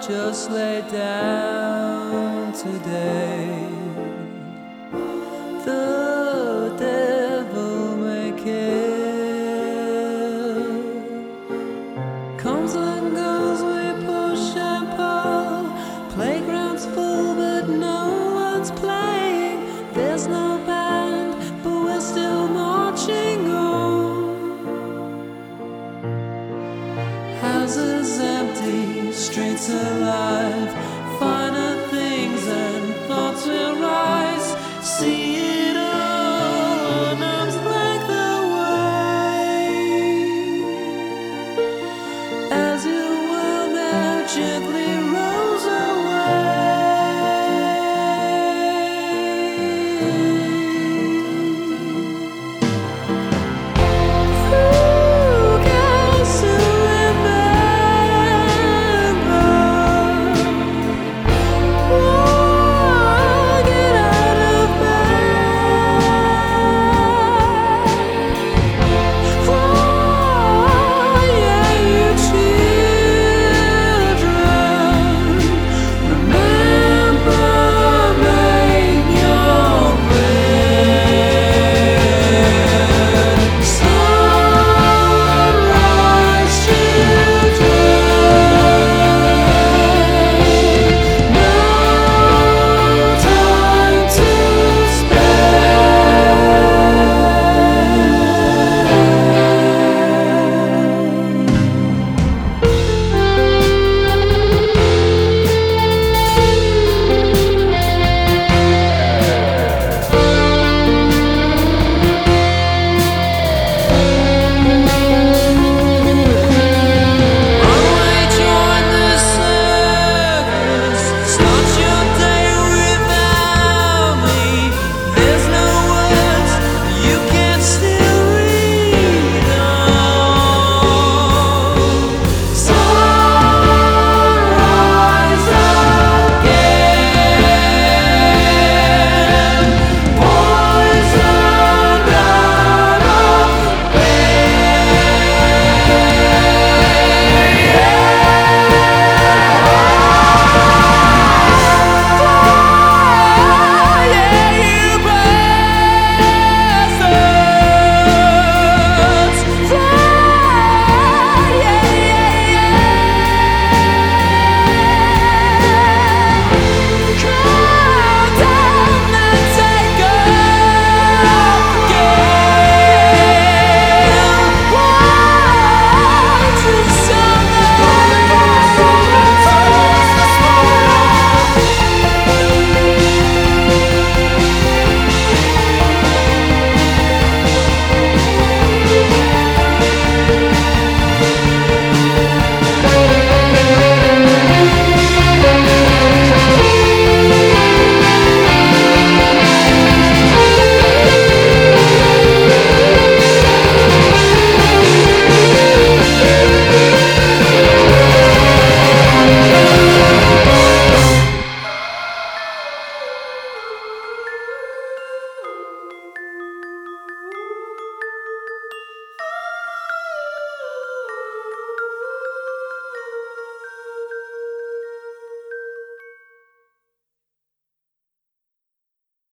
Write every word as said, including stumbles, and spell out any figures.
just lay down today. The devil may care. Comes and goes, we push and pull. Playground's full, but no one's playing. There's no band, but we're still marching on. Houses empty, streets alive. Finer things and thoughts will rise. See it all, and arms like the way. As you will now gently